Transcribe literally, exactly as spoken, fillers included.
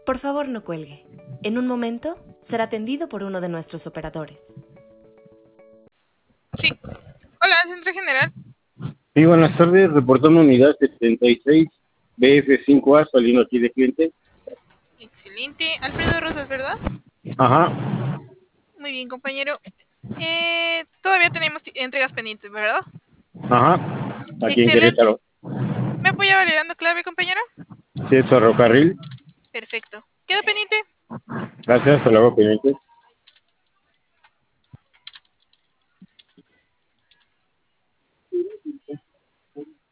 Por favor, no cuelgue. En un momento será atendido por uno de nuestros operadores. Sí. Hola, Centro General. Sí, buenas tardes. Reportando unidad setenta y seis B F cinco A saliendo aquí de cliente. Excelente. Alfredo Rosas, ¿verdad? Ajá. Muy bien, compañero. Eh, todavía tenemos entregas pendientes, ¿verdad? Ajá. Aquí en Excelente. Querétaro. ¿Me apoya validando clave, compañero? Sí, es ferrocarril. Perfecto. ¿Queda pendiente? Gracias, hasta luego, pendiente.